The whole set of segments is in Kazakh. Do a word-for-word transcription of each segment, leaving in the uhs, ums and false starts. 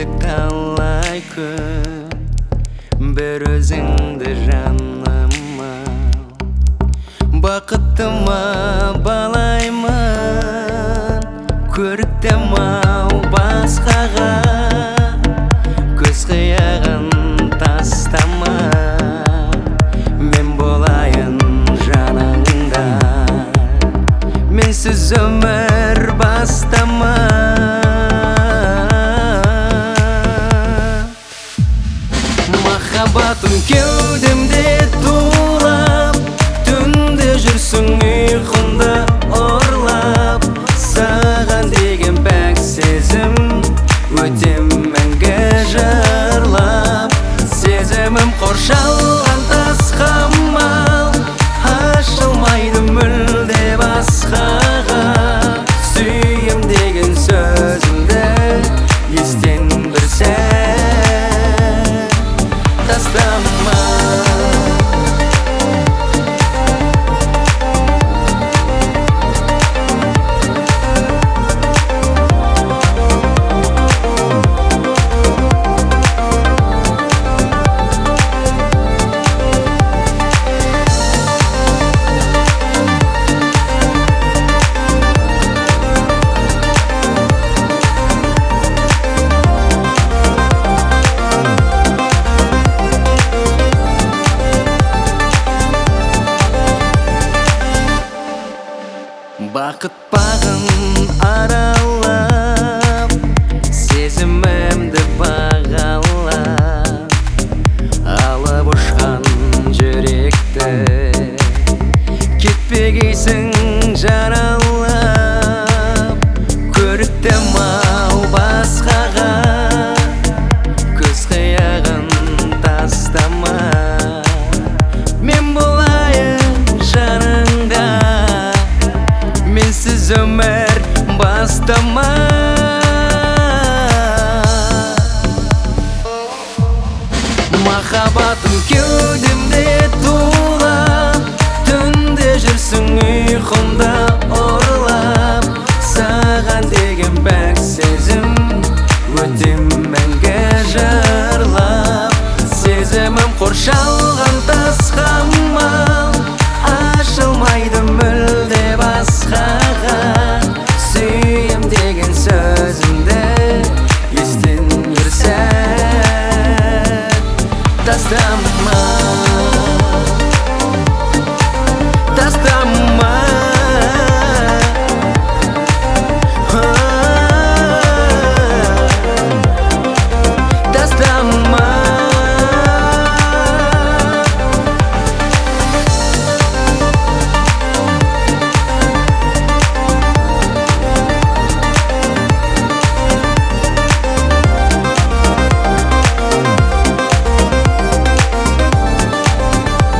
kеттік талай күн, бір өзіңді жаныма. Бақыттыма балаймын, көріктім-ау басқаға. Көз қияғын тастама, мен болайын жаныңда. Менсіз өмір бастама. Махаббатым кеудемде тулап, түнде жүрсің ұйқымды ұрлап. Саған деген пәк сезім өтем мәңгі жырлап. Сезімім қоршалған тас қамал, ашылмайды мүлде басқаға. Сүйем деген сөзімді естен бір сәт тастама. Бақыт бағын аралап, сезімімді бағалап. Алып ұшқан жүректі кетпегейсің жаралап. Көріктім-ау басқаға, көз қияғын тастама. Мен болайын жаныңда, менсіз өмір бастама. Махаббатым кеудемде тулап, түнде жүрсің ұйқымды ұрлап. Саған деген пәк сезім өтем мәңгі жырлап. Сезімім қоршалған тас қамал, ашылмайды мүлде басқаға. Сүйем деген сөзімді естен бір сәт тастама. Тастама. Тастама.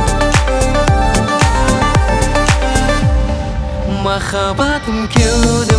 Махаббатым кеуде